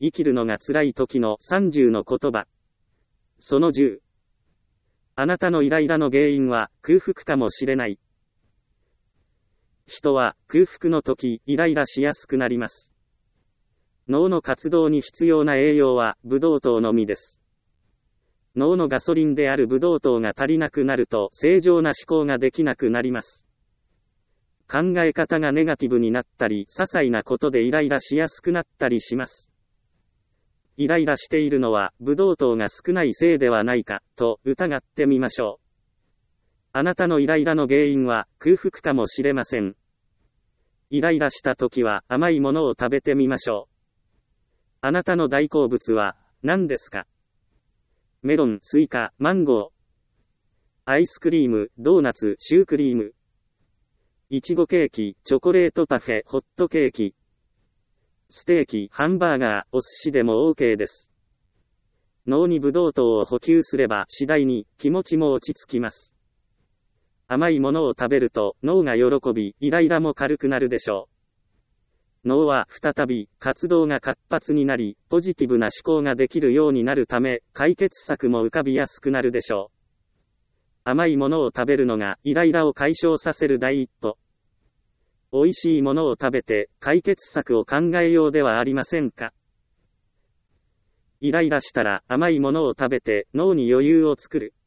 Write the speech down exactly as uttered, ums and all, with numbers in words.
生きるのが辛い時のさんじゅうの言葉。そのじゅう。あなたのイライラの原因は空腹かもしれない。人は空腹の時、イライラしやすくなります。脳の活動に必要な栄養はブドウ糖のみです。脳のガソリンであるブドウ糖が足りなくなると正常な思考ができなくなります。考え方がネガティブになったり、些細なことでイライラしやすくなったりします。イライラしているのはブドウ糖が少ないせいではないか、と疑ってみましょう。あなたのイライラの原因は空腹かもしれません。イライラした時は甘いものを食べてみましょう。あなたの大好物は何ですか？メロン、スイカ、マンゴー。アイスクリーム、ドーナツ、シュークリーム。いちごケーキ、チョコレートパフェ、ホットケーキ。ステーキ、ハンバーガー、お寿司でも OK です。脳にブドウ糖を補給すれば次第に気持ちも落ち着きます。甘いものを食べると脳が喜び、イライラも軽くなるでしょう。脳は再び活動が活発になり、ポジティブな思考ができるようになるため、解決策も浮かびやすくなるでしょう。甘いものを食べるのがイライラを解消させる第一歩。美味しいものを食べて解決策を考えようではありませんか。イライラしたら甘いものを食べて脳に余裕を作る。